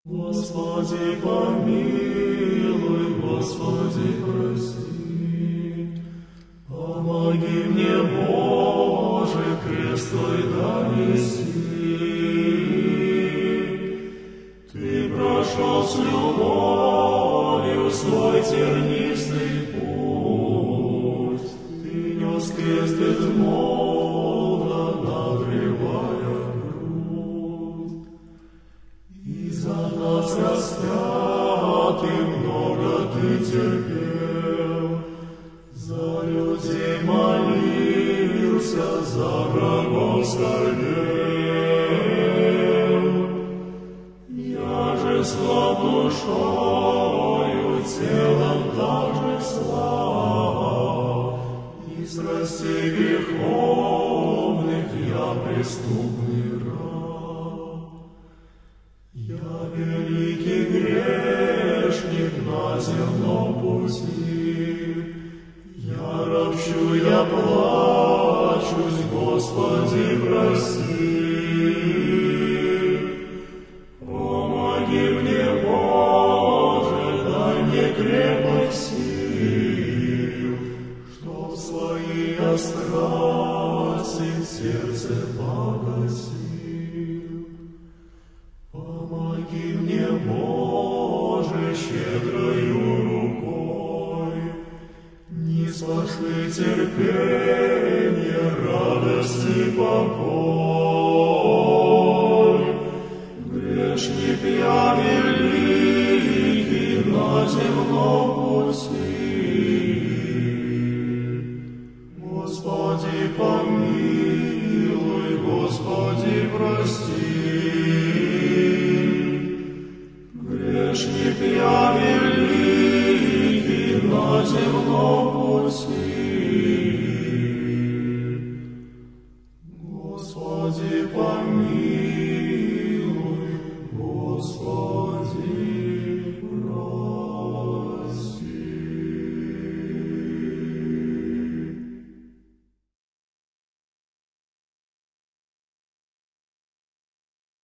Господи, помилуй, Господи, прости. Помоги мне, Боже, крест Твой донеси. Ты прошел с любовью свой тернистый путь. Ты нес крест безмолвно, надрывая грудь. И за нас распятых много Ты терпел, за людей молился, за врагов скорбел. Я же слаб душою, телом также слаб, и страстей греховных я преступный раб. Я великий грешник на земном пути, я ропщу, я плачусь, Господи, прости. Помоги мне, Боже, дай мне крепких сил, чтоб свои я страсти в сердце погасил. Помоги мне, Боже, щедрою рукой, не спошли терпение, радости, покой. Грешник я великий на земном пути. Господи, помилуй, Господи, прости. Грешник я великий на земном